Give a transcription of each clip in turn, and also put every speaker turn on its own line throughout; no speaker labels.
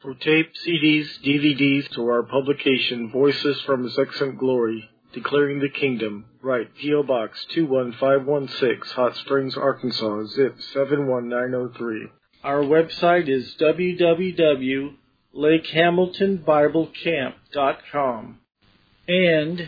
For tape, CDs, DVDs, to our publication, Voices from His Excellent Glory, Declaring the Kingdom, write P.O. Box 21516, Hot Springs, Arkansas, zip 71903. Our website is www.lakehamiltonbiblecamp.com and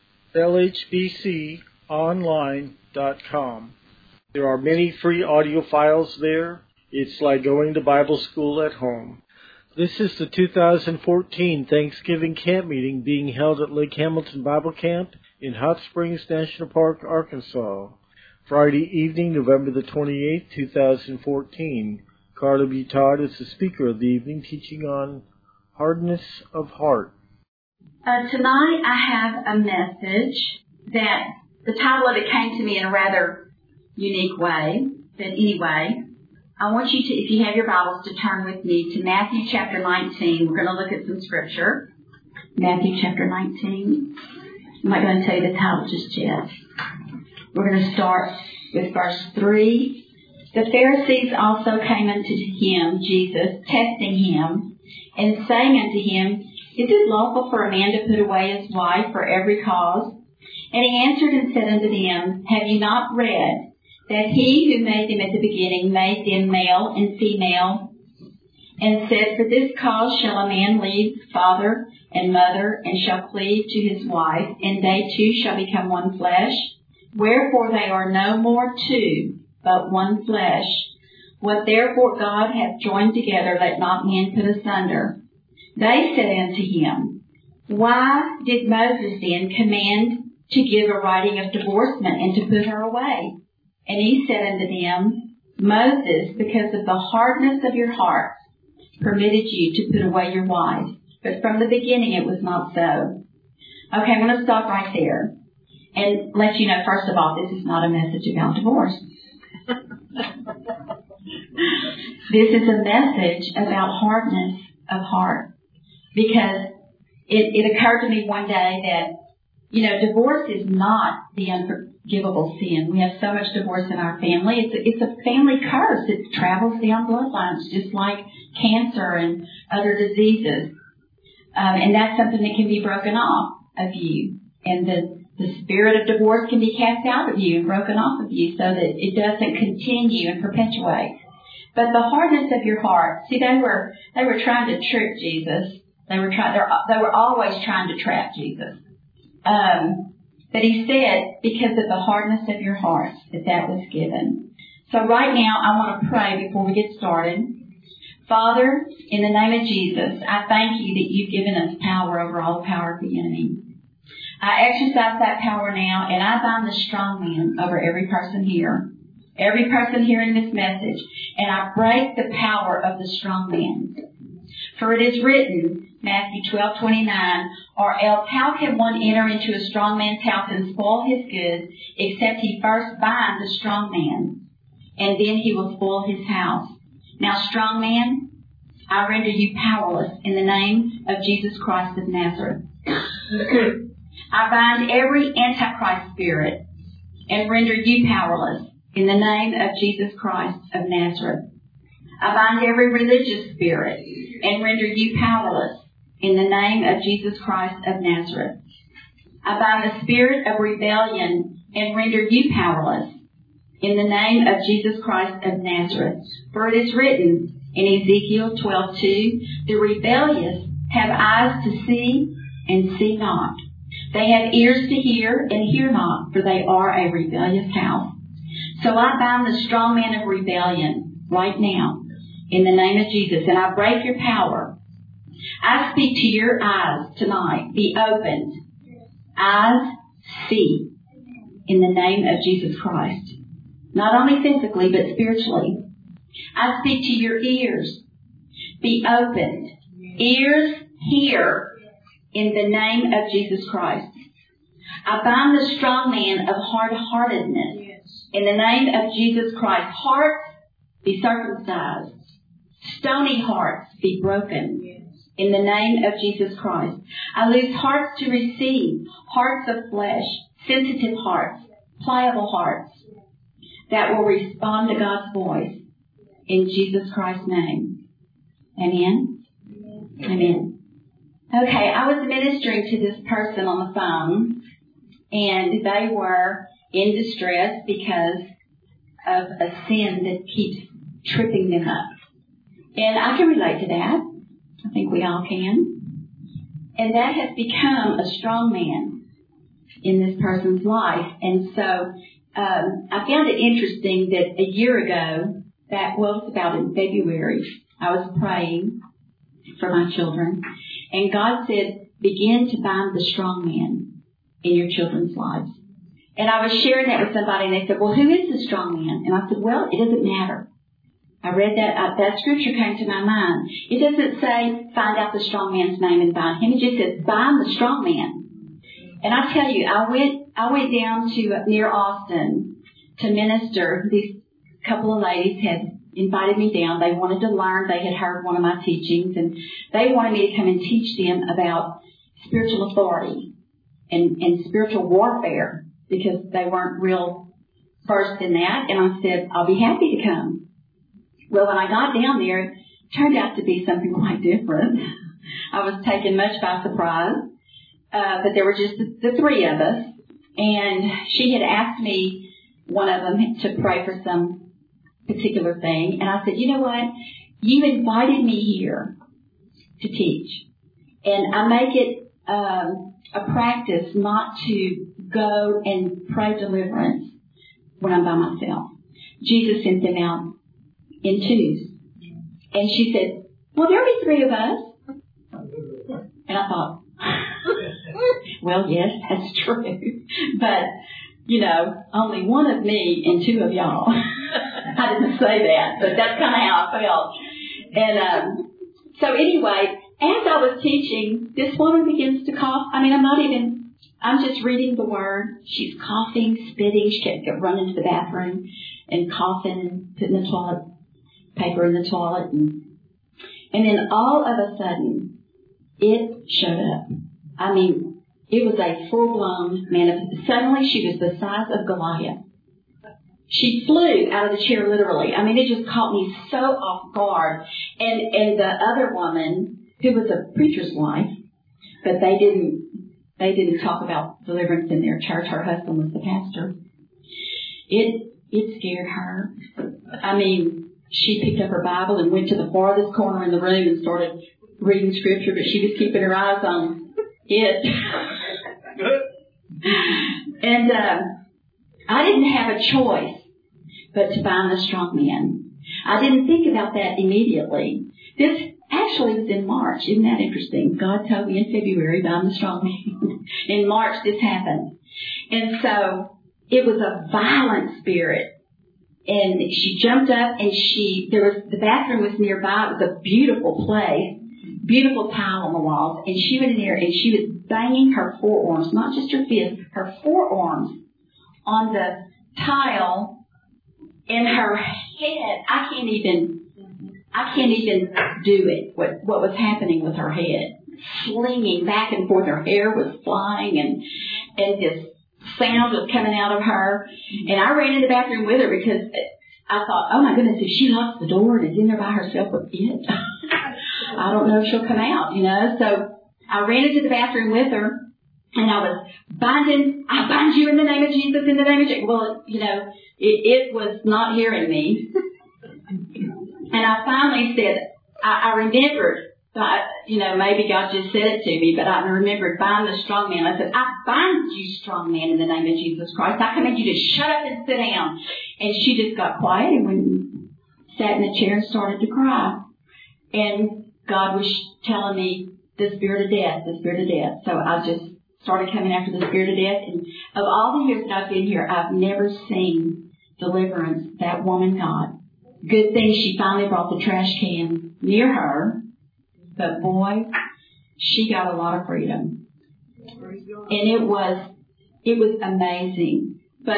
lhbconline.com. There are many free audio files there. It's like going to Bible school at home. This is the 2014 Thanksgiving Camp Meeting being held at Lake Hamilton Bible Camp in Hot Springs National Park, Arkansas. Friday evening, November the 28th, 2014. Carla B. Todd is the speaker of the evening, teaching on hardness of heart.
Tonight I have a message that the title of it came to me in a rather unique way. But anyway, I want you to, if you have your Bibles, to turn with me to Matthew chapter 19. We're going to look at some scripture. Matthew chapter 19. I'm not going to tell you the title just yet. We're going to start with verse 3. The Pharisees also came unto him, Jesus, testing him, and saying unto him, Is it lawful for a man to put away his wife for every cause? And he answered and said unto them, Have you not read that he who made them at the beginning made them male and female, and said, For this cause shall a man leave father and mother, and shall cleave to his wife, and they two shall become one flesh? Wherefore they are no more two, but one flesh. What therefore God hath joined together, let not man put asunder. They said unto him, Why did Moses then command to give a writing of divorcement, and to put her away? And he said unto them, Moses, because of the hardness of your hearts, permitted you to put away your wife. But from the beginning it was not so. Okay, I'm going to stop right there and let you know, first of all, this is not a message about divorce. This is a message about hardness of heart. Because it occurred to me one day that, divorce is not the unforgivable sin. We have so much divorce in our family. It's a family curse. It travels down bloodlines, just like cancer and other diseases. And that's something that can be broken off of you. And the spirit of divorce can be cast out of you and broken off of you so that it doesn't continue and perpetuate. But the hardness of your heart, see, they were trying to trick Jesus. They were always trying to trap Jesus. But he said, because of the hardness of your hearts, that was given. So right now, I want to pray before we get started. Father, in the name of Jesus, I thank you that you've given us power over all the power of the enemy. I exercise that power now, and I bind the strong man over every person here hearing this message, and I break the power of the strong man. For it is written, Matthew 12:29, Or else how can one enter into a strong man's house and spoil his goods, except he first bind the strong man, and then he will spoil his house. Now, strong man, I render you powerless in the name of Jesus Christ of Nazareth. I bind every antichrist spirit and render you powerless in the name of Jesus Christ of Nazareth. I bind every religious spirit and render you powerless in the name of Jesus Christ of Nazareth. I bind the spirit of rebellion and render you powerless in the name of Jesus Christ of Nazareth. For it is written in Ezekiel 12:2, The rebellious have eyes to see and see not. They have ears to hear and hear not, for they are a rebellious house. So I bind the strong man of rebellion right now in the name of Jesus, and I break your power. I speak to your eyes tonight. Be opened. Eyes see in the name of Jesus Christ. Not only physically, but spiritually. I speak to your ears. Be opened. Ears hear in the name of Jesus Christ. I bind the strong man of hard-heartedness in the name of Jesus Christ. Hearts be circumcised. Stony hearts be broken in the name of Jesus Christ. I loose hearts to receive, hearts of flesh, sensitive hearts, pliable hearts that will respond to God's voice in Jesus Christ's name. Amen. Amen. Okay, I was ministering to this person on the phone, and they were in distress because of a sin that keeps tripping them up. And I can relate to that. I think we all can. And that has become a strong man in this person's life. And so I found it interesting that a year ago, it was about in February, I was praying for my children. And God said, begin to bind the strong man in your children's lives. And I was sharing that with somebody, and they said, well, who is the strong man? And I said, well, it doesn't matter. I read that scripture came to my mind. It doesn't say, find out the strong man's name and bind him. It just says, bind the strong man. And I tell you, I went down to near Austin to minister. These couple of ladies had invited me down. They wanted to learn. They had heard one of my teachings, and they wanted me to come and teach them about spiritual authority and spiritual warfare, because they weren't real versed in that. And I said, I'll be happy to come. Well, when I got down there, it turned out to be something quite different. I was taken much by surprise. But there were just the three of us. And she had asked me, one of them, to pray for some particular thing. And I said, you know what? You invited me here to teach. And I make it a practice not to go and pray deliverance when I'm by myself. Jesus sent them out in twos. And she said, well, there'll be three of us. And I thought, well, yes, that's true. But, only one of me and two of y'all. I didn't say that, but that's kind of how I felt. And so anyway, as I was teaching, this woman begins to cough. I'm just reading the word. She's coughing, spitting. She kept running to the bathroom and coughing and putting the toilet paper in the toilet. And then all of a sudden, it showed up. It was a full-blown manifestation. Suddenly, she was the size of Goliath. She flew out of the chair, literally. It just caught me so off guard. And the other woman, who was a preacher's wife, but they didn't talk about deliverance in their church. Her husband was the pastor. It scared her. She picked up her Bible and went to the farthest corner in the room and started reading scripture, but she was keeping her eyes on it. And I didn't have a choice but to bind the strong man. I didn't think about that immediately. This actually was in March. Isn't that interesting? God told me in February, bind the strong man. In March, this happened. And so it was a violent spirit. And she jumped up, and the bathroom was nearby. It was a beautiful place, beautiful tile on the walls. And she went in there, and she was banging her forearms, not just her fists, her forearms on the tile, and her head. I can't even do it. What was happening with her head, slinging back and forth. Her hair was flying, and this sound was coming out of her. And I ran in the bathroom with her because I thought, oh my goodness, if she locks the door and is in there by herself with it, I don't know if she'll come out, So I ran into the bathroom with her, and I was I bind you in the name of Jesus, in the name of Jesus. Well, it was not hearing me. And I finally said, I remembered, maybe God just said it to me, but I remembered, bind the strong man. I said, I bind you, strong man, in the name of Jesus Christ. I command you to shut up and sit down. And she just got quiet and sat in the chair and started to cry. And God was telling me, the spirit of death, the spirit of death. So I just started coming after the spirit of death. And of all the years that I've been here, I've never seen deliverance that woman got. Good thing she finally brought the trash can near her. But boy, she got a lot of freedom. And it was amazing. But,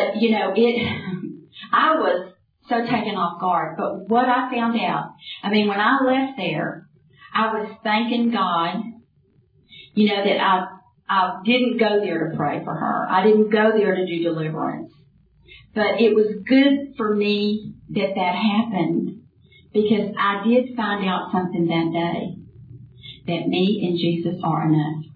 I was so taken off guard. But what I found out, when I left there, I was thanking God, that I didn't go there to pray for her. I didn't go there to do deliverance. But it was good for me that happened, because I did find out something that day. that me and Jesus are enough.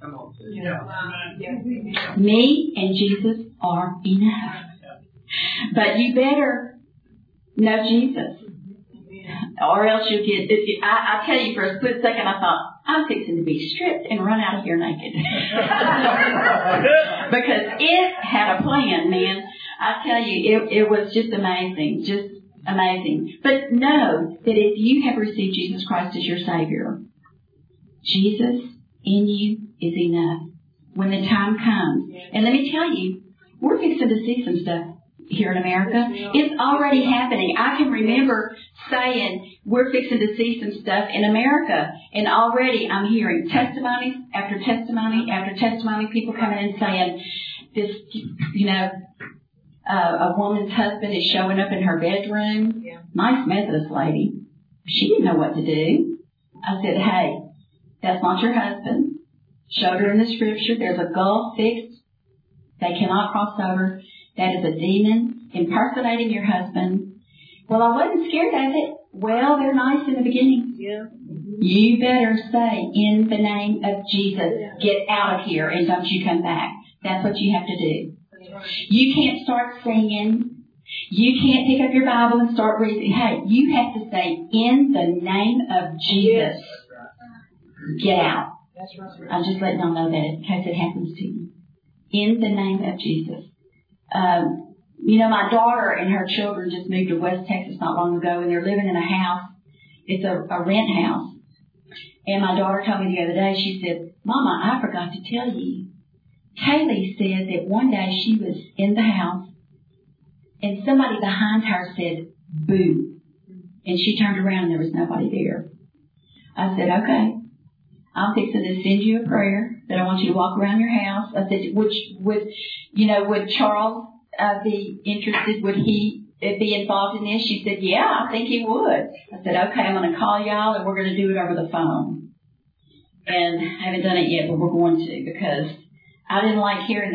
Me and Jesus are enough. But you better know Jesus, or else you'll get. I tell you, for a split second, I thought, I'm fixing to be stripped and run out of here naked. Because it had a plan, man. I tell you, it was just amazing. Just amazing. But know that if you have received Jesus Christ as your Savior, Jesus in you is enough when the time comes. And let me tell you, we're fixing to see some stuff here in America. It's already happening. I can remember saying, we're fixing to see some stuff in America. And already I'm hearing testimonies after testimony after testimony, people coming in saying, this, a woman's husband is showing up in her bedroom. Nice Methodist lady. She didn't know what to do. I said, hey, that's not your husband. Showed her in the scripture. There's a gulf fixed. They cannot cross over. That is a demon impersonating your husband. Well, I wasn't scared of it. Well, they're nice in the beginning. Yeah. You better say, in the name of Jesus, get out of here and don't you come back. That's what you have to do. You can't start singing. You can't pick up your Bible and start reading. Hey, you have to say, in the name of Jesus, get out. I'm just letting y'all know that in case it happens to you. In the name of Jesus. My daughter and her children just moved to West Texas not long ago, and they're living in a house. It's a rent house. And my daughter told me the other day, she said, Mama, I forgot to tell you. Kaylee said that one day she was in the house, and somebody behind her said, boo. And she turned around and there was nobody there. I said, okay. I'm fixing to send you a prayer that I want you to walk around your house. I said, would Charles be interested? Would he be involved in this? She said, yeah, I think he would. I said, okay, I'm going to call y'all and we're going to do it over the phone. And I haven't done it yet, but we're going to, because I didn't like hearing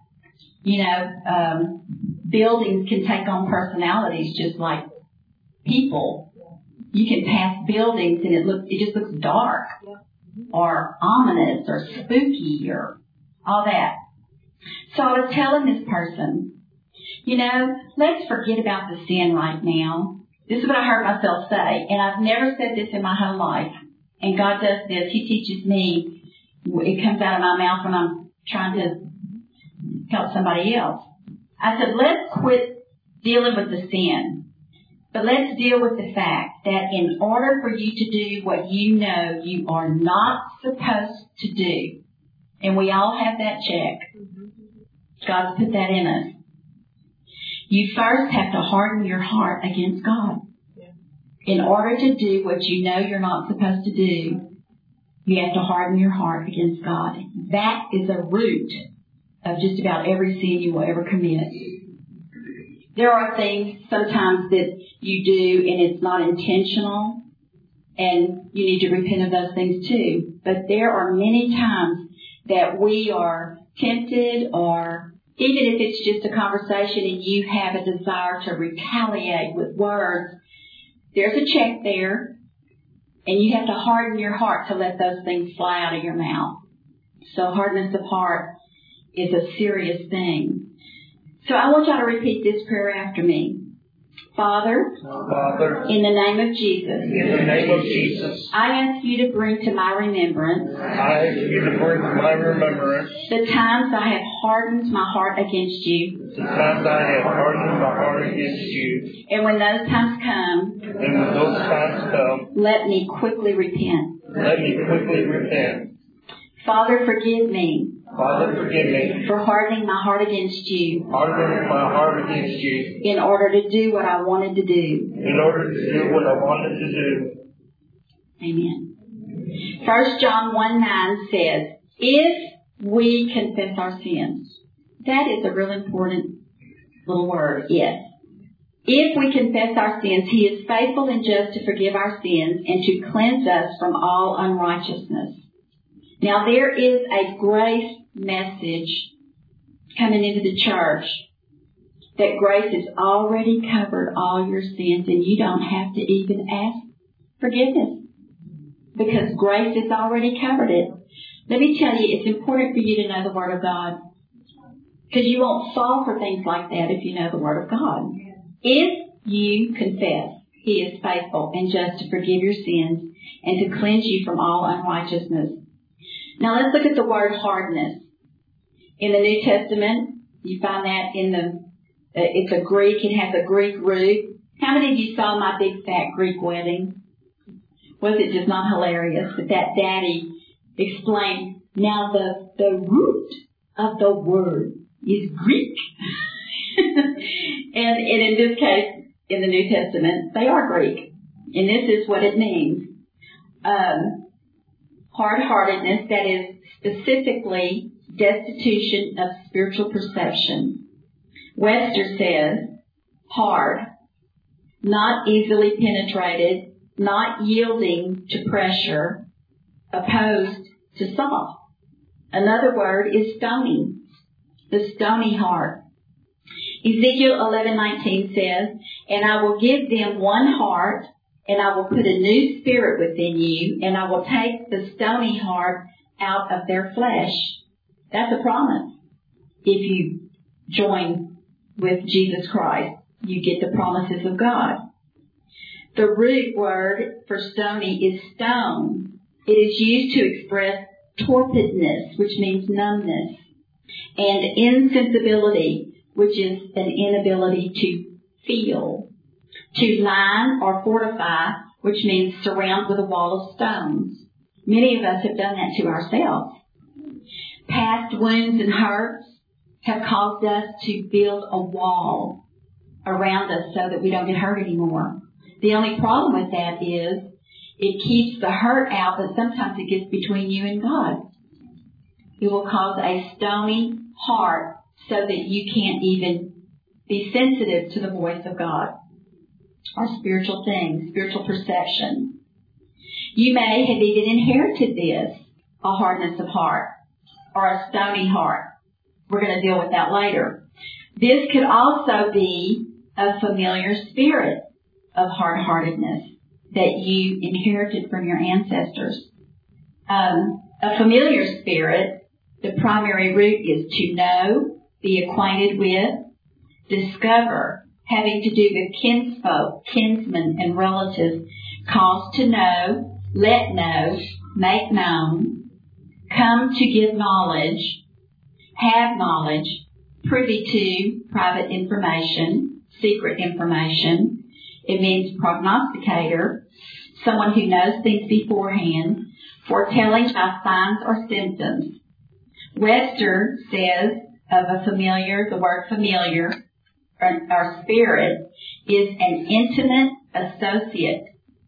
that. Buildings can take on personalities just like people. You can pass buildings and it just looks dark. Or ominous, or spooky, or all that. So I was telling this person, let's forget about the sin right now. This is what I heard myself say, and I've never said this in my whole life. And God does this. He teaches me. It comes out of my mouth when I'm trying to help somebody else. I said, let's quit dealing with the sin. But let's deal with the fact that in order for you to do what you know you are not supposed to do, and we all have that check, God's put that in us, you first have to harden your heart against God. In order to do what you know you're not supposed to do, you have to harden your heart against God. That is a root of just about every sin you will ever commit. There are things sometimes that you do and it's not intentional, and you need to repent of those things too. But there are many times that we are tempted, or even if it's just a conversation and you have a desire to retaliate with words, there's a check there, and you have to harden your heart to let those things fly out of your mouth. So hardness of heart is a serious thing. So I want y'all to repeat this prayer after me. Father, in the name of Jesus, I ask you to bring to my remembrance the times I have hardened my heart against you. And when those times come, let me quickly repent. Father, forgive me. For hardening my heart against you. In order to do what I wanted to do. Amen. 1 John 1:9 says, if we confess our sins. That is a real important little word, if. If we confess our sins, He is faithful and just to forgive our sins and to cleanse us from all unrighteousness. Now, there is a grace message coming into the church that grace has already covered all your sins and you don't have to even ask forgiveness. because grace has already covered it. Let me tell you, it's important for you to know the Word of God, because you won't fall for things like that if you know the Word of God. If you confess, He is faithful and just to forgive your sins and to cleanse you from all unrighteousness. Now let's look at the word hardness. In the New Testament, you find that it's a Greek, it has a Greek root. How many of you saw My Big Fat Greek Wedding? Was it just not hilarious that daddy explained, now the root of the word is Greek. and in this case, in the New Testament, they are Greek. And this is what it means. Hard-heartedness, that is specifically destitution of spiritual perception. Webster says, hard, not easily penetrated, not yielding to pressure, opposed to soft. Another word is stony, the stony heart. Ezekiel 11:19 says, and I will give them one heart, and I will put a new spirit within you, and I will take the stony heart out of their flesh. That's a promise. If you join with Jesus Christ, you get the promises of God. The root word for stony is stone. It is used to express torpidness, which means numbness, and insensibility, which is an inability to feel. To line or fortify, which means surround with a wall of stones. Many of us have done that to ourselves. Past wounds and hurts have caused us to build a wall around us so that we don't get hurt anymore. The only problem with that is it keeps the hurt out, but sometimes it gets between you and God. It will cause a stony heart so that you can't even be sensitive to the voice of God or spiritual things, spiritual perception. You may have even inherited this, a hardness of heart or a stony heart. We're going to deal with that later. This could also be a familiar spirit of hard-heartedness that you inherited from your ancestors. A familiar spirit, the primary root is to know, be acquainted with, discover, having to do with kinsfolk, kinsmen, and relatives, cause to know, let know, make known, come to give knowledge, have knowledge, privy to private information, secret information. It means prognosticator, someone who knows things beforehand, foretelling by signs or symptoms. Webster says of a familiar, the word familiar, or spirit, is an intimate associate,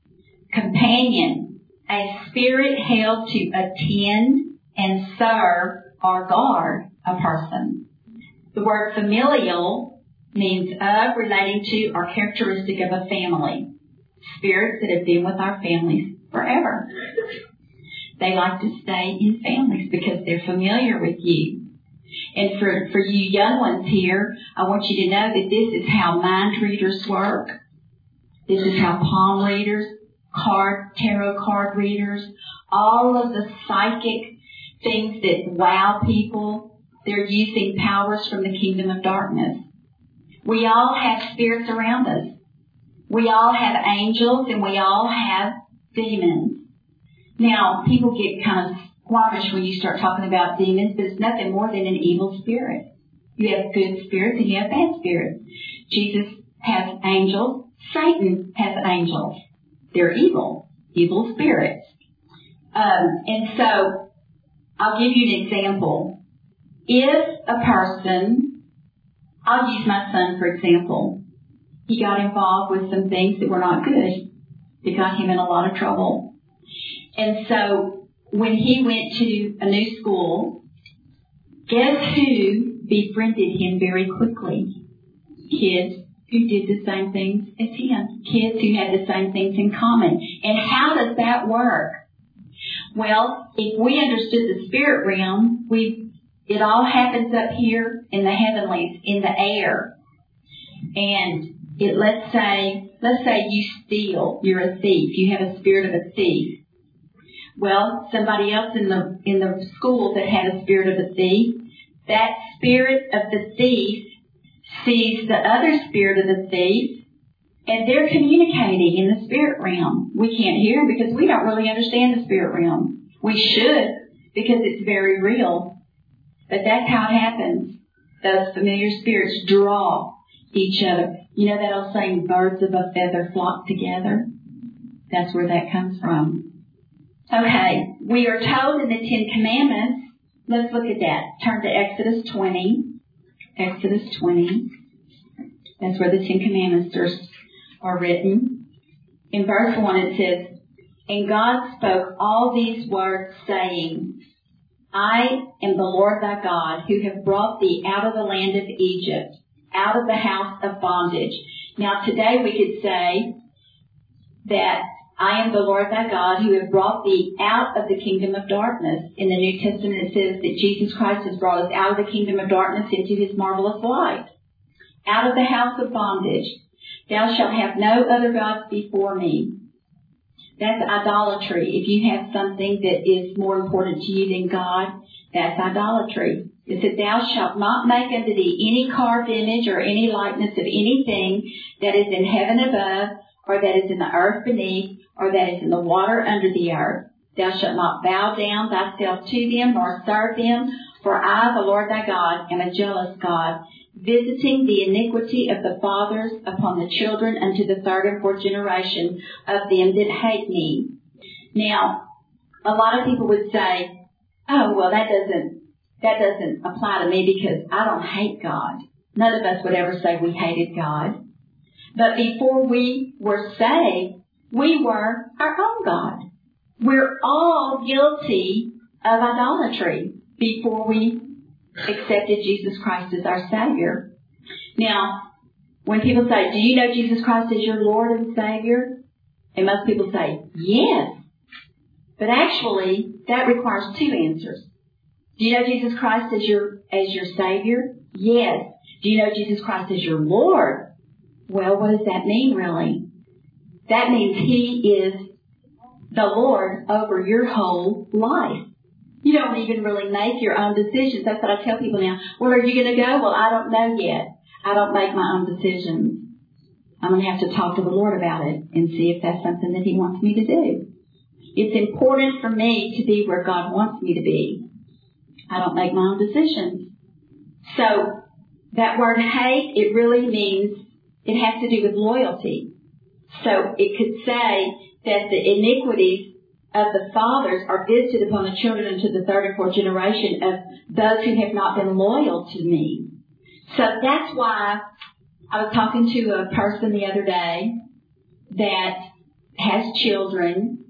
companion, a spirit held to attend and serve or guard a person. The word familial means of, relating to, or characteristic of a family. Spirits that have been with our families forever. They like to stay in families because they're familiar with you. And for you young ones here, I want you to know that this is how mind readers work. This is how palm readers, tarot card readers, all of the psychic things that wow people, they're using powers from the kingdom of darkness. We all have spirits around us. We all have angels and we all have demons. Now, people get kind of squamish when you start talking about demons, but it's nothing more than an evil spirit. You have good spirits and you have bad spirits. Jesus has angels. Satan has angels. They're evil spirits. And so, I'll give you an example. If a person, I'll use my son for example, he got involved with some things that were not good. It got him in a lot of trouble. And so, when he went to a new school, guess who befriended him very quickly? Kids who did the same things as him. Kids who had the same things in common. And how does that work? Well, if we understood the spirit realm, it all happens up here in the heavenlies, in the air. And let's say you steal, you're a thief, you have a spirit of a thief. Well, somebody else in the school that had a spirit of a thief, that spirit of the thief sees the other spirit of the thief, and they're communicating in the spirit realm. We can't hear because we don't really understand the spirit realm. We should, because it's very real. But that's how it happens. Those familiar spirits draw each other. You know that old saying, birds of a feather flock together? That's where that comes from. Okay, we are told in the Ten Commandments, let's look at that. Turn to Exodus 20. Exodus 20. That's where the Ten Commandments are written. In verse 1 it says, "And God spoke all these words, saying, I am the Lord thy God, who have brought thee out of the land of Egypt, out of the house of bondage." Now today we could say that I am the Lord thy God, who have brought thee out of the kingdom of darkness. In the New Testament it says that Jesus Christ has brought us out of the kingdom of darkness into his marvelous light. Out of the house of bondage. Thou shalt have no other gods before me. That's idolatry. If you have something that is more important to you than God, that's idolatry. It said, "Thou shalt not make unto thee any carved image or any likeness of anything that is in heaven above, or that is in the earth beneath, or that is in the water under the earth. Thou shalt not bow down thyself to them, nor serve them, for I, the Lord thy God, am a jealous God, visiting the iniquity of the fathers upon the children unto the third and fourth generation of them that hate me." Now, a lot of people would say, "Oh, well, that doesn't apply to me because I don't hate God." None of us would ever say we hated God. But before we were saved, we were our own God. We're all guilty of idolatry before we accepted Jesus Christ as our Savior. Now, when people say, "Do you know Jesus Christ as your Lord and Savior?" And most people say, "Yes." But actually, that requires two answers. Do you know Jesus Christ as your Savior? Yes. Do you know Jesus Christ as your Lord? Well, what does that mean, really? That means he is the Lord over your whole life. You don't even really make your own decisions. That's what I tell people now. "Where are you going to go?" "Well, I don't know yet. I don't make my own decisions. I'm going to have to talk to the Lord about it and see if that's something that he wants me to do." It's important for me to be where God wants me to be. I don't make my own decisions. So that word hate, it really means, it has to do with loyalty. So it could say that the iniquities of the fathers are visited upon the children into the third and fourth generation of those who have not been loyal to me. So that's why I was talking to a person the other day that has children,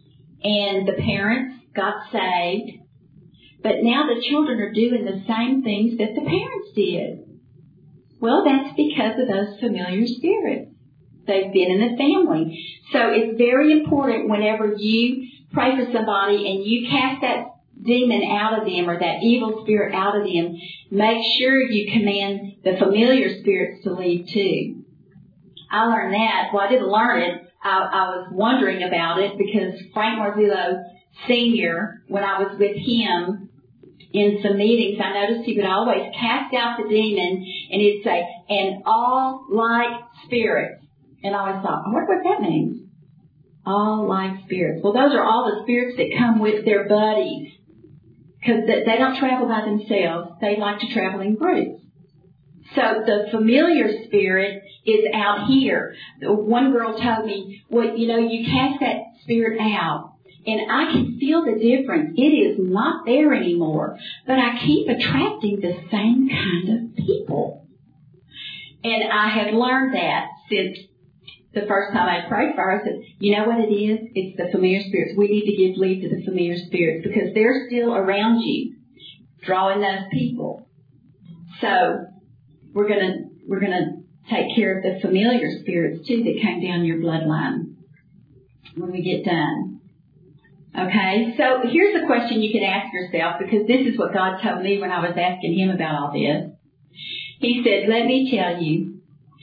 and the parents got saved, but now the children are doing the same things that the parents did. Well, that's because of those familiar spirits. They've been in the family. So it's very important whenever you pray for somebody and you cast that demon out of them or that evil spirit out of them, make sure you command the familiar spirits to leave too. I learned that. Well, I didn't learn it. I was wondering about it because Frank Marzullo Sr., when I was with him in some meetings, I noticed he would always cast out the demon and he'd say, "And all like spirits." And I always thought, I wonder what that means. All like spirits. Well, those are all the spirits that come with their buddies. Because they don't travel by themselves. They like to travel in groups. So the familiar spirit is out here. One girl told me, "Well, you cast that spirit out, and I can feel the difference. It is not there anymore. But I keep attracting the same kind of people." And I have learned that since the first time I prayed for her. I said, "You know what it is? It's the familiar spirits. We need to give leave to the familiar spirits because they're still around you, drawing those people." So we're gonna take care of the familiar spirits too that came down your bloodline when we get done. Okay, so here's a question you can ask yourself, because this is what God told me when I was asking him about all this. He said, "Let me tell you,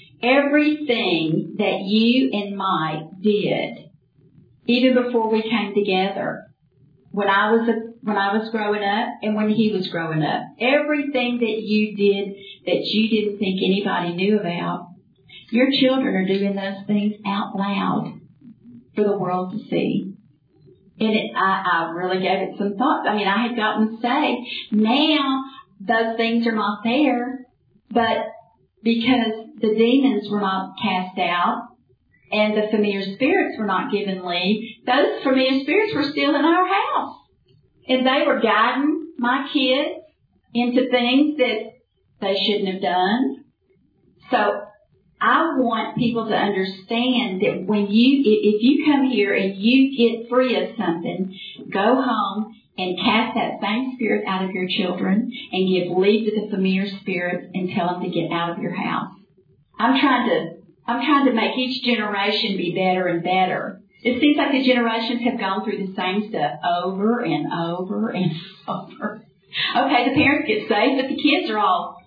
everything that you and Mike did, even before we came together, when I was growing up and when he was growing up. Everything that you did that you didn't think anybody knew about, your children are doing those things out loud for the world to see. And I really gave it some thought. I mean, I had gotten saved. Now, those things are not there, but because the demons were not cast out and the familiar spirits were not given leave, those familiar spirits were still in our house. And they were guiding my kids into things that they shouldn't have done. So I want people to understand that if you come here and you get free of something, go home and cast that same spirit out of your children and give leave to the familiar spirits and tell them to get out of your house. I'm trying to make each generation be better and better. It seems like the generations have gone through the same stuff over and over and over. Okay, the parents get saved, but the kids are all,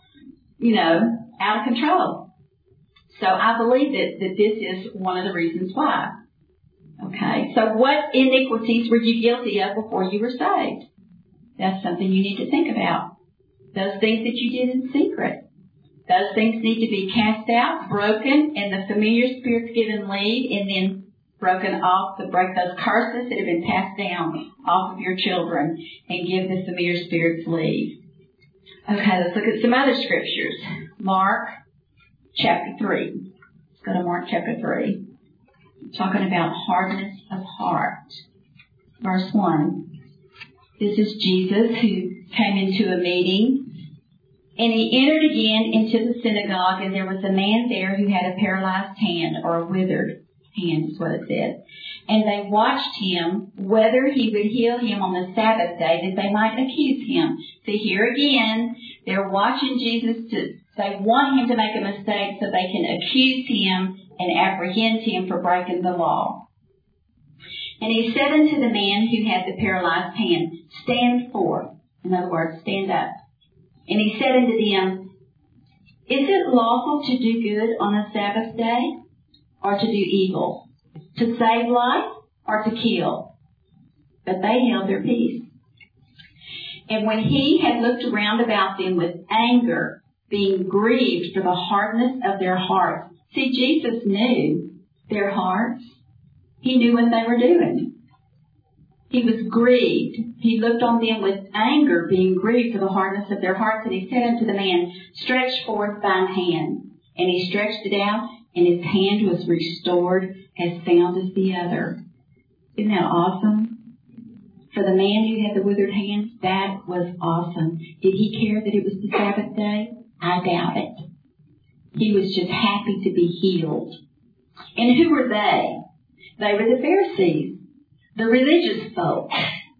out of control. So I believe that this is one of the reasons why. Okay, so what iniquities were you guilty of before you were saved? That's something you need to think about. Those things that you did in secret. Those things need to be cast out, broken, and the familiar spirits given leave, and then broken off to break those curses that have been passed down off of your children and give the familiar spirits leave. Okay, let's look at some other scriptures. Mark chapter 3. Let's go to Mark chapter 3. Talking about hardness of heart. Verse 1. This is Jesus who came into a meeting. And he entered again into the synagogue, and there was a man there who had a paralyzed hand, or a withered hand is what it said. And they watched him whether he would heal him on the Sabbath day, that they might accuse him. So here again, they're watching Jesus. They want him to make a mistake so they can accuse him and apprehend him for breaking the law. And he said unto the man who had the paralyzed hand, Stand forth. In other words, stand up. And he said unto them, Is it lawful to do good on a Sabbath day, or to do evil? To save life, or to kill? But they held their peace. And when he had looked around about them with anger, being grieved for the hardness of their hearts. See, Jesus knew their hearts. He knew what they were doing. He was grieved. He looked on them with anger, being grieved for the hardness of their hearts. And he said unto the man, Stretch forth thine hand. And he stretched it out, and his hand was restored as sound as the other. Isn't that awesome? For the man who had the withered hand, that was awesome. Did he care that it was the Sabbath day? I doubt it. He was just happy to be healed. And who were they? They were the Pharisees, the religious folk.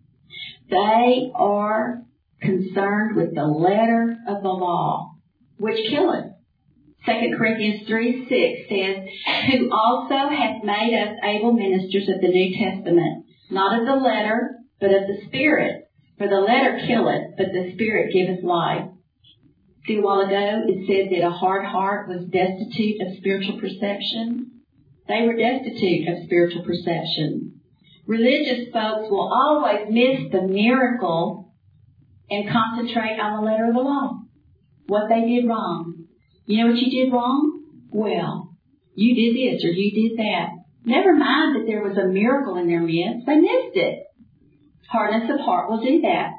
They are concerned with the letter of the law, which killeth. 2 Corinthians 3:6 says, Who also hath made us able ministers of the New Testament, not of the letter, but of the Spirit. For the letter killeth, but the Spirit giveth life. See, a while ago it said that a hard heart was destitute of spiritual perception. They were destitute of spiritual perception. Religious folks will always miss the miracle and concentrate on the letter of the law. What they did wrong. You know what you did wrong? Well, you did this or you did that. Never mind that there was a miracle in their midst. They missed it. Hardness of heart will do that.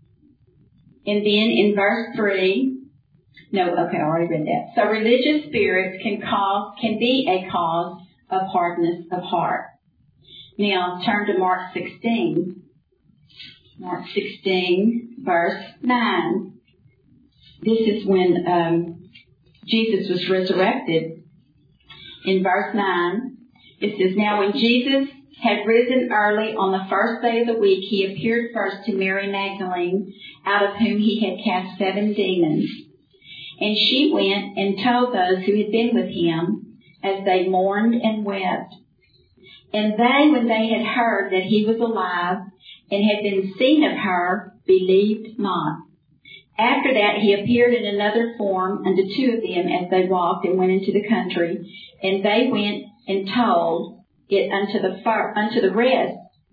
And then in verse 3, I already read that. So religious spirits can be a cause of hardness of heart. Now turn to Mark 16. Mark 16, verse 9. This is when Jesus was resurrected. In verse 9, it says, Now when Jesus had risen early on the first day of the week, he appeared first to Mary Magdalene, out of whom he had cast 7 demons. And she went and told those who had been with him, as they mourned and wept. And they, when they had heard that he was alive and had been seen of her, believed not. After that he appeared in another form unto 2 of them as they walked and went into the country. And they went and told it unto the rest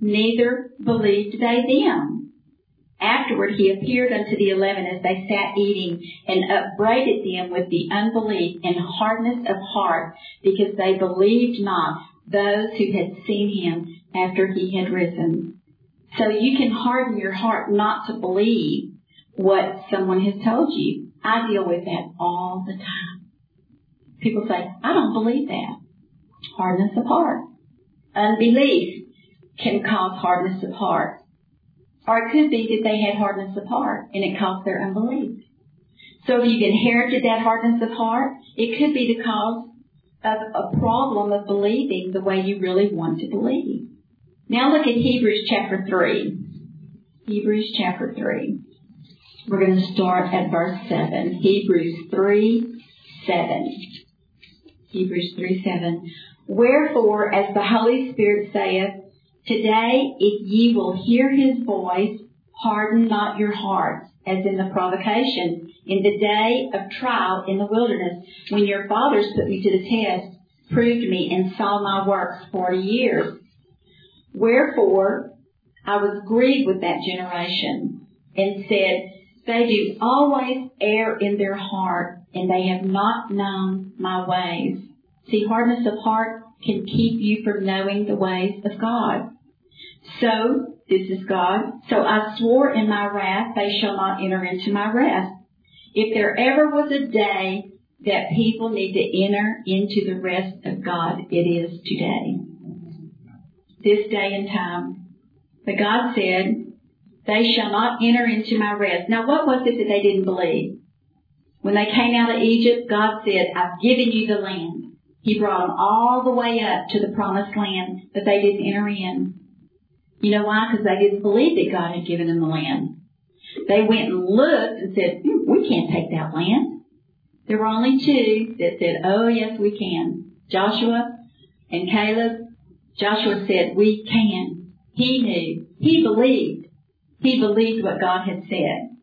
neither believed they them. Afterward he appeared unto the 11 as they sat eating, and upbraided them with the unbelief and hardness of heart, because they believed not those who had seen him after he had risen. So you can harden your heart not to believe what someone has told you. I deal with that all the time. People say, I don't believe that. Hardness of heart. Unbelief can cause hardness of heart. Or it could be that they had hardness of heart and it caused their unbelief. So if you've inherited that hardness of heart, it could be the cause of a problem of believing the way you really want to believe. Now look at Hebrews chapter 3. Hebrews chapter 3. We're going to start at verse 7. Hebrews 3, 7. Hebrews 3, 7. Wherefore, as the Holy Spirit saith, today, if ye will hear his voice, harden not your hearts, as in the provocation, in the day of trial in the wilderness, when your fathers put me to the test, proved me, and saw my works 40 years. Wherefore, I was grieved with that generation, and said, they do always err in their heart, and they have not known my ways. See, hardness of heart can keep you from knowing the ways of God. So, this is God. So I swore in my wrath, they shall not enter into my rest. If there ever was a day that people need to enter into the rest of God, it is today. This day and time. But God said, they shall not enter into my rest. Now, what was it that they didn't believe? When they came out of Egypt, God said, I've given you the land. He brought them all the way up to the promised land, but they didn't enter in. You know why? Because they didn't believe that God had given them the land. They went and looked and said, we can't take that land. There were only two that said, oh, yes, we can. Joshua and Caleb. Joshua said, we can. He knew. He believed. He believed what God had said.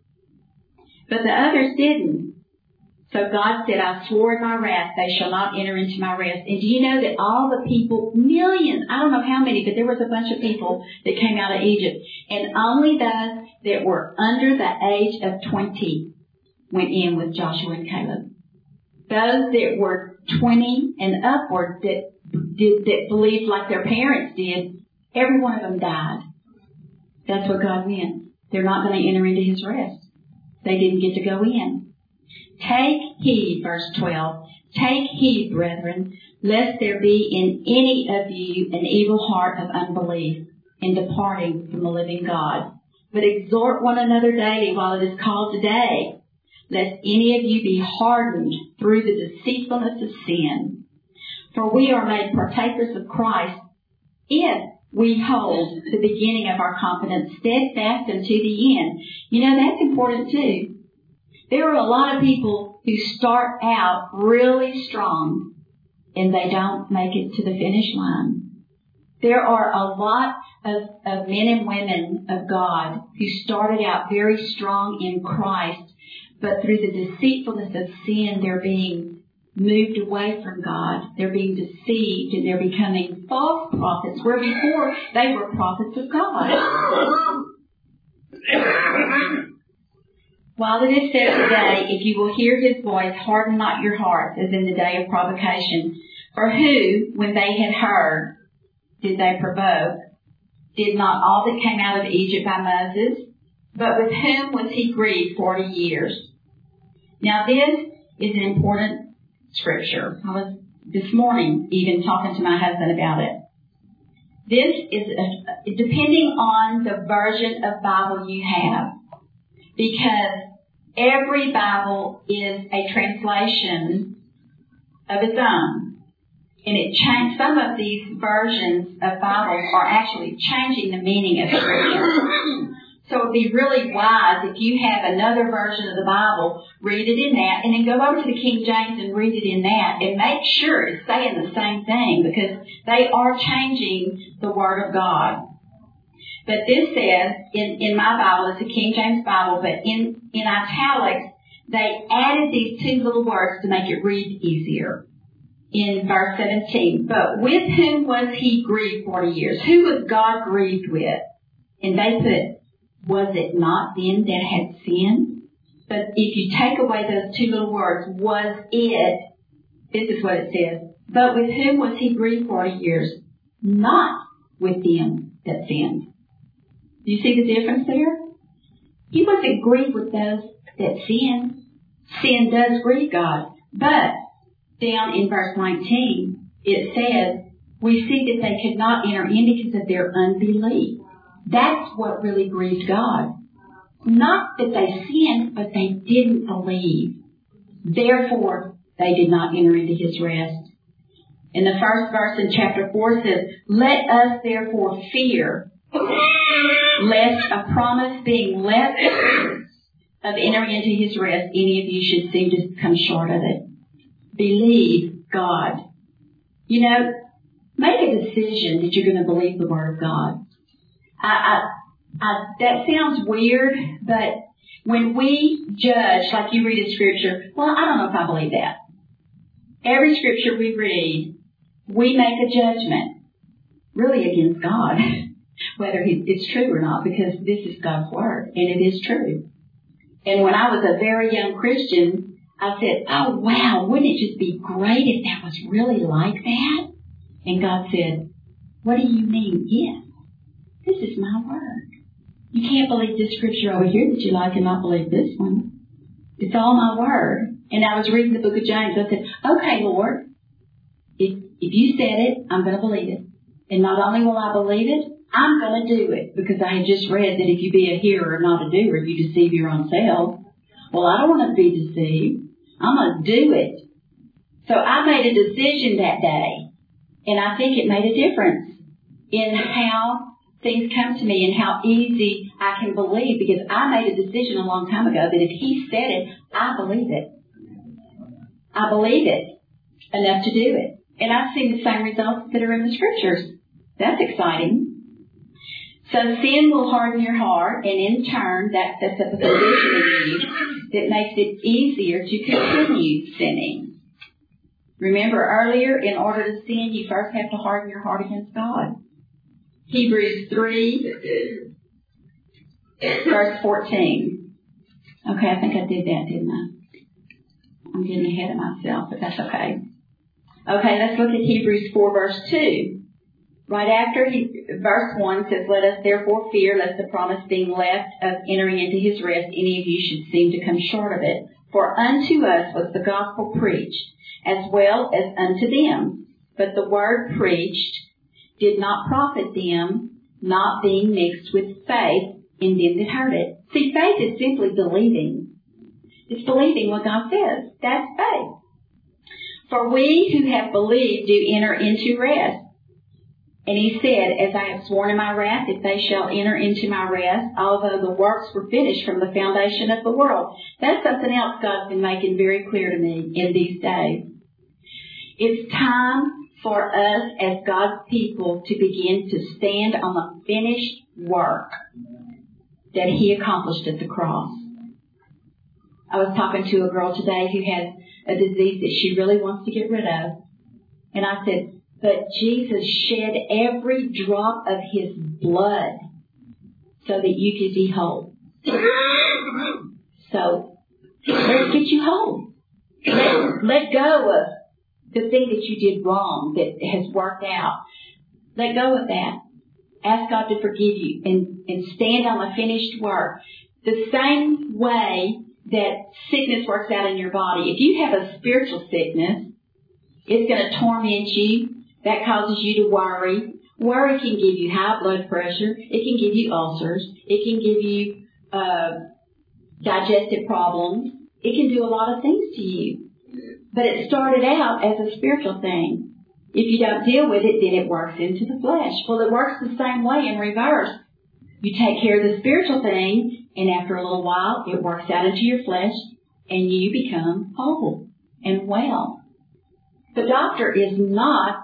But the others didn't. So God said, I swore in my wrath, they shall not enter into my rest. And do you know that all the people, millions, I don't know how many, but there was a bunch of people that came out of Egypt. And only those that were under the age of 20 went in with Joshua and Caleb. Those that were 20 and upward that believed like their parents did, every one of them died. That's what God meant. They're not going to enter into his rest. They didn't get to go in. Take heed, verse 12, take heed, brethren, lest there be in any of you an evil heart of unbelief in departing from the living God. But exhort one another daily while it is called today, lest any of you be hardened through the deceitfulness of sin. For we are made partakers of Christ if we hold the beginning of our confidence steadfast unto the end. You know, that's important too. There are a lot of people who start out really strong and they don't make it to the finish line. There are a lot of men and women of God who started out very strong in Christ, but through the deceitfulness of sin, they're being moved away from God. They're being deceived and they're becoming false prophets, where before they were prophets of God. While it is said today, if you will hear his voice, harden not your hearts, as in the day of provocation. For who, when they had heard, did they provoke? Did not all that came out of Egypt by Moses? But with whom was he grieved 40 years? Now this is an important scripture. I was this morning even talking to my husband about it. This is depending on the version of Bible you have, because every Bible is a translation of its own. And some of these versions of Bibles are actually changing the meaning of Scripture. So it would be really wise if you have another version of the Bible, read it in that, and then go over to the King James and read it in that, and make sure it's saying the same thing, because they are changing the Word of God. But this says, in my Bible, it's a King James Bible, but in italics, they added these two little words to make it read easier. in verse 17. But with whom was he grieved 40 years? Who was God grieved with? And they put, was it not them that had sinned? But if you take away those two little words, was it, this is what it says. But with whom was he grieved 40 years? Not with them that sinned. Do you see the difference there? He wasn't grieved with those that sin. Sin does grieve God. But down in verse 19, it says, we see that they could not enter in because of their unbelief. That's what really grieved God. Not that they sinned, but they didn't believe. Therefore, they did not enter into his rest. And the first verse in chapter 4 says, let us therefore fear, lest a promise being left of entering into his rest, any of you should seem to come short of it. Believe God. You know, make a decision that you're going to believe the Word of God. That sounds weird, but when we judge, like you read a scripture, well, I don't know if I believe that. Every scripture we read, we make a judgment, really against God, whether it's true or not, because this is God's Word, and it is true. And when I was a very young Christian, I said, oh, wow, wouldn't it just be great if that was really like that? And God said, what do you mean? Yes, this is my Word. You can't believe this scripture over here that you like and not believe this one. It's all my Word. And I was reading the book of James. I said, okay, Lord, if you said it, I'm going to believe it. And not only will I believe it, I'm going to do it. Because I had just read that if you be a hearer and not a doer, you deceive your own self. Well, I don't want to be deceived. I'm going to do it. So I made a decision that day. And I think it made a difference in how things come to me and how easy I can believe, because I made a decision a long time ago that if he said it, I believe it. I believe it enough to do it. And I've seen the same results that are in the scriptures. That's exciting. So sin will harden your heart, and in turn that sets up a condition in you that makes it easier to continue sinning. Remember earlier, in order to sin, you first have to harden your heart against God. Hebrews 3, verse 14. Okay, I think I did that, didn't I? I'm getting ahead of myself, but that's okay. Okay, let's look at Hebrews 4, verse 2. Right after verse 1 says, let us therefore fear, lest the promise being left of entering into his rest, any of you should seem to come short of it. For unto us was the gospel preached, as well as unto them. But the word preached did not profit them, not being mixed with faith in them that heard it. See, faith is simply believing. It's believing what God says. That's faith. For we who have believed do enter into rest. And he said, as I have sworn in my wrath, if they shall enter into my rest, although the works were finished from the foundation of the world. That's something else God's been making very clear to me in these days. It's time for us as God's people to begin to stand on the finished work that he accomplished at the cross. I was talking to a girl today who has a disease that she really wants to get rid of. And I said, but Jesus shed every drop of his blood so that you could be whole. So let's get you whole. Let go of the thing that you did wrong that has worked out. Let go of that. Ask God to forgive you and stand on the finished work. The same way that sickness works out in your body. If you have a spiritual sickness, it's going to torment you. That causes you to worry. Worry can give you high blood pressure. It can give you ulcers. It can give you digestive problems. It can do a lot of things to you. But it started out as a spiritual thing. If you don't deal with it, then it works into the flesh. Well, it works the same way in reverse. You take care of the spiritual thing, and after a little while, it works out into your flesh, and you become whole and well. The doctor he's not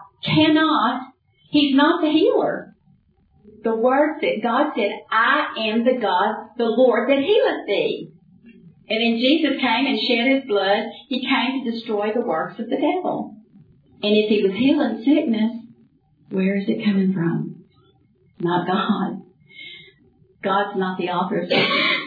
the healer. The word that God said, I am the God, the Lord that healeth thee. And then Jesus came and shed his blood. He came to destroy the works of the devil. And if he was healing sickness, where is it coming from? Not God. God's not the author of sickness.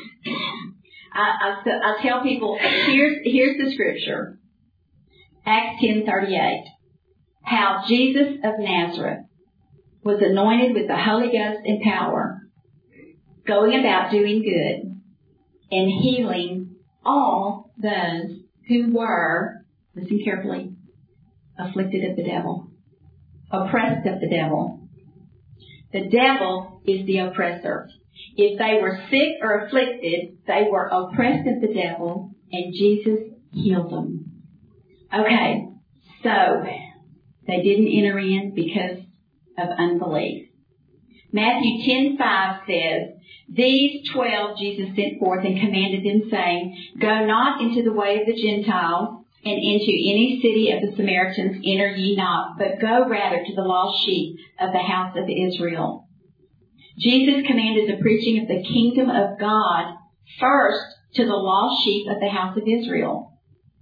I tell people, here's the scripture. Acts 10:38. How Jesus of Nazareth was anointed with the Holy Ghost and power, going about doing good and healing all those who were, listen carefully, afflicted of the devil, oppressed of the devil. The devil is the oppressor. If they were sick or afflicted, they were oppressed of the devil, and Jesus healed them. Okay, so they didn't enter in because of unbelief. Matthew 10:5 says, These 12 Jesus sent forth and commanded them, saying, Go not into the way of the Gentiles, and into any city of the Samaritans enter ye not, but go rather to the lost sheep of the house of Israel. Jesus commanded the preaching of the kingdom of God first to the lost sheep of the house of Israel.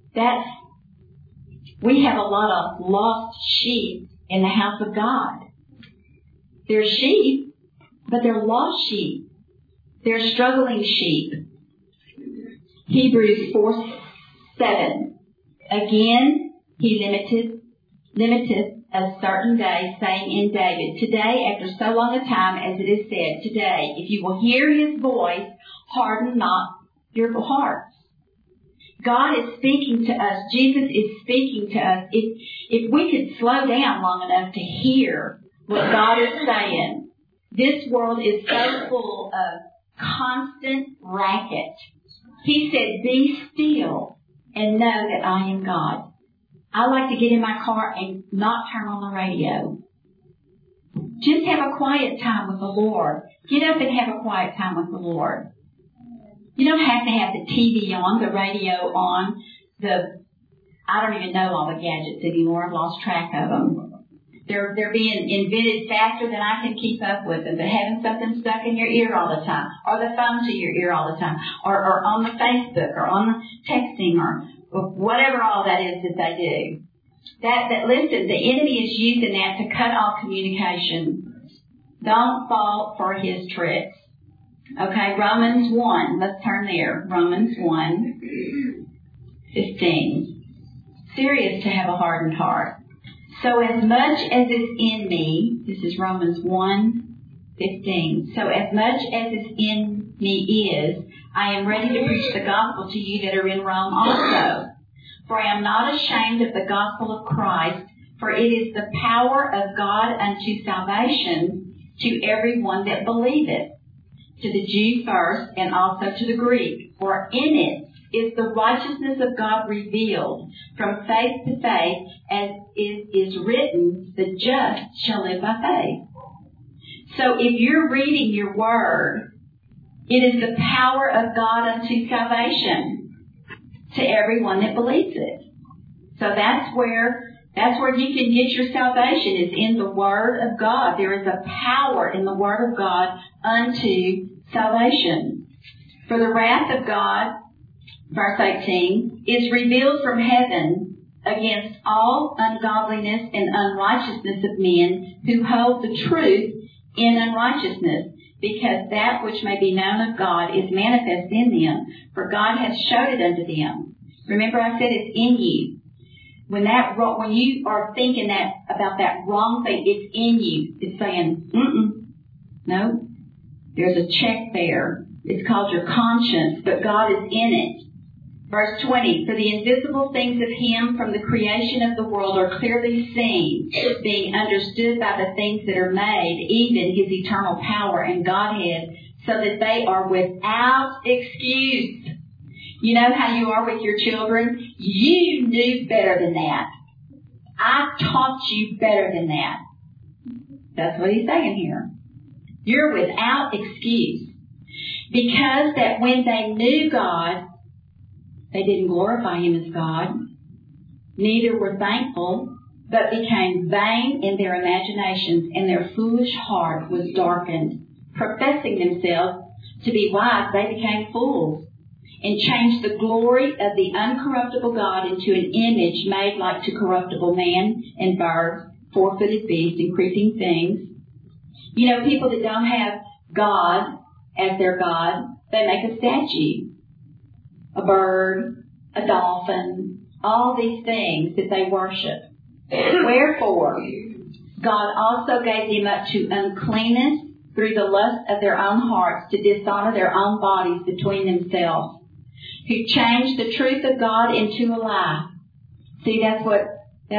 We have a lot of lost sheep in the house of God. They're sheep, but they're lost sheep. They're struggling sheep. Hebrews 4:7. Again, he limiteth a certain day, saying in David, Today, after so long a time, as it is said, Today, if you will hear his voice, harden not your hearts. God is speaking to us. Jesus is speaking to us. If we could slow down long enough to hear what God is saying, this world is so full of constant racket. He said, Be still and know that I am God. I like to get in my car and not turn on the radio. Just have a quiet time with the Lord. Get up and have a quiet time with the Lord. You don't have to have the TV on, the radio on, I don't even know all the gadgets anymore. I've lost track of them. They're being invented faster than I can keep up with them. But having something stuck in your ear all the time, or the phone to your ear all the time, or on the Facebook, or on the texting, or whatever all that is that they do. Listen, the enemy is using that to cut off communication. Don't fall for his tricks. Okay, Romans 1. Let's turn there. Romans 1:15. Serious to have a hardened heart. So as much as is in me, this is Romans 1:15. So as much as is in me is, I am ready to preach the gospel to you that are in Rome also. For I am not ashamed of the gospel of Christ, for it is the power of God unto salvation to everyone that believeth, to the Jew first, and also to the Greek. For in it is the righteousness of God revealed from faith to faith, as it is written, the just shall live by faith. So if you're reading your word, it is the power of God unto salvation to everyone that believes it. So that's where you can get your salvation, is in the Word of God. There is a power in the Word of God unto salvation. For the wrath of God, verse 18, is revealed from heaven against all ungodliness and unrighteousness of men who hold the truth in unrighteousness, because that which may be known of God is manifest in them, for God hath showed it unto them. Remember I said it's in you. When you are thinking about that wrong thing, it's in you. It's saying, no, there's a check there. It's called your conscience, but God is in it. Verse 20, for the invisible things of him from the creation of the world are clearly seen, being understood by the things that are made, even his eternal power and Godhead, so that they are without excuse. You know how you are with your children? You knew better than that. I taught you better than that. That's what he's saying here. You're without excuse. Because that when they knew God, they didn't glorify him as God, neither were thankful, but became vain in their imaginations, and their foolish heart was darkened. Professing themselves to be wise, they became fools, and changed the glory of the uncorruptible God into an image made like to corruptible man and birds, four-footed beasts, and creeping things. You know, people that don't have God as their God, they make a statue. A bird, a dolphin, all these things that they worship. Wherefore, God also gave them up to uncleanness through the lust of their own hearts to dishonor their own bodies between themselves, who changed the truth of God into a lie. See, that's what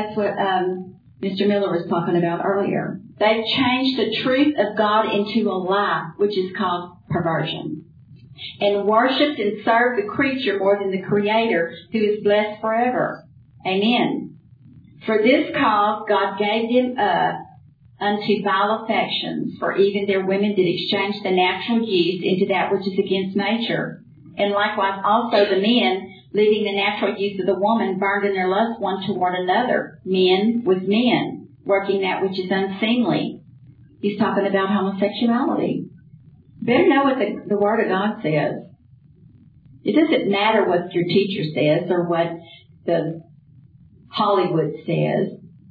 Mr. Miller was talking about earlier. They've changed the truth of God into a lie, which is called perversion, and worshipped and served the creature more than the Creator, who is blessed forever. Amen. For this cause God gave them up unto vile affections, for even their women did exchange the natural use into that which is against nature. And likewise also the men, leaving the natural use of the woman, burned in their lust one toward another, men with men, working that which is unseemly. He's talking about homosexuality. Better know what the Word of God says. It doesn't matter what your teacher says or what the Hollywood says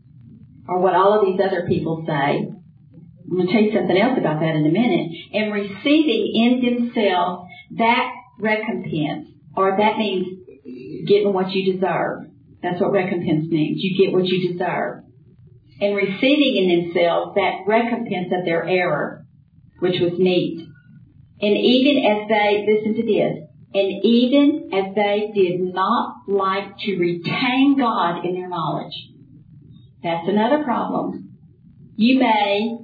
or what all of these other people say. I'm going to tell you something else about that in a minute. And receiving in themselves that recompense, or that means getting what you deserve. That's what recompense means. You get what you deserve. And receiving in themselves that recompense of their error, which was meat. And even as they, listen to this, and even as they did not like to retain God in their knowledge. That's another problem. You may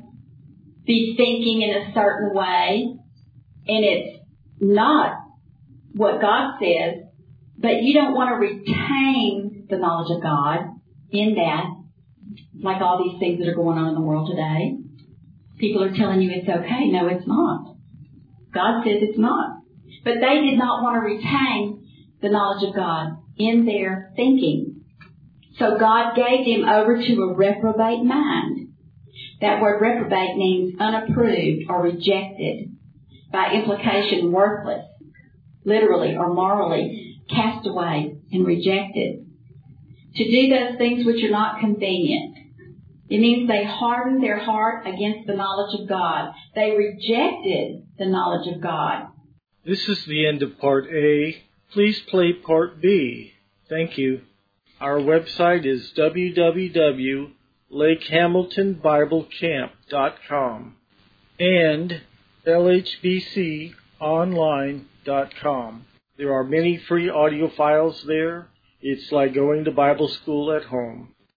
be thinking in a certain way, and it's not what God says, but you don't want to retain the knowledge of God in that, like all these things that are going on in the world today. People are telling you it's okay. No, it's not. God says it's not. But they did not want to retain the knowledge of God in their thinking. So God gave them over to a reprobate mind. That word reprobate means unapproved or rejected. By implication, worthless, literally or morally, cast away and rejected. To do those things which are not convenient. It means they hardened their heart against the knowledge of God. They rejected the knowledge of God.
This is the end of Part A. Please play Part B. Thank you. Our website is www.lakehamiltonbiblecamp.com and lhbconline.com. There are many free audio files there. It's like going to Bible school at home.